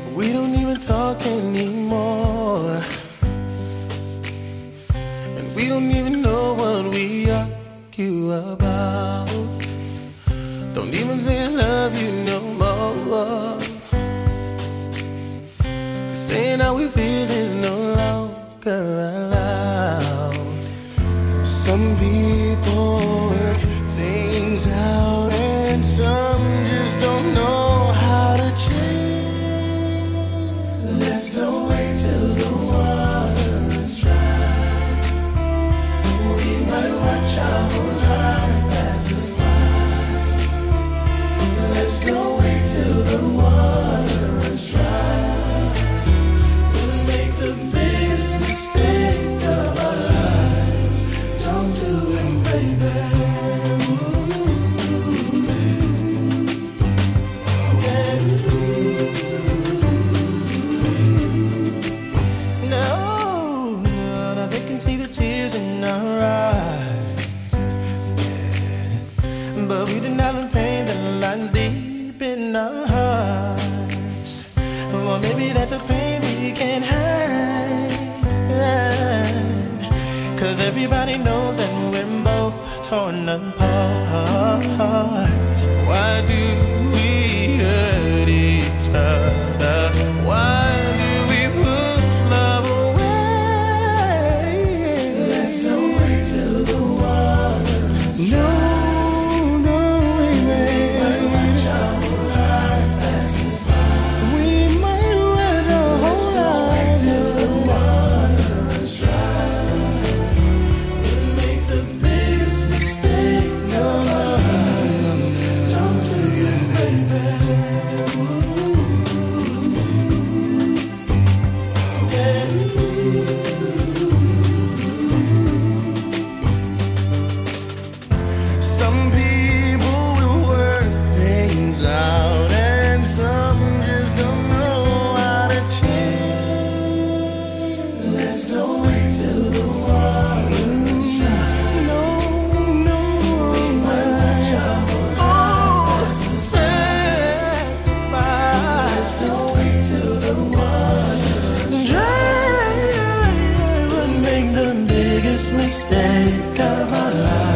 We don't even talk anymore, and we don't even know what we argue about. Don't even say I love you no more. Saying how we feel is no longer allowed. Some people work things out, and some just don't know how to change. Let's don't wait till the water runs dry. We might watch our whole lives pass us by. Let's don't wait till the water runs dry. We'll make the biggest mistake of our lives. Don't do it, baby. See the tears in our eyes, yeah. But we deny the pain that lies deep in our hearts. Or maybe that's a pain we can't hide. 'Cause everybody knows that we're both torn apart. Why do we hurt each other? Why do we push love away? Let's don't wait till the water runs dry. No, baby. We might watch our whole lives pass us by. We might wait a whole life. Let's don't wait till the water runs dry. We'll make the biggest mistake of our lives. Don't do it, baby. Some people will work things out, and some just don't know how to change. Let's don't wait till the water runs dry. No. We might watch our whole lives pass us by. Let's don't wait till the water runs dry. We'll make the biggest mistake of our lives.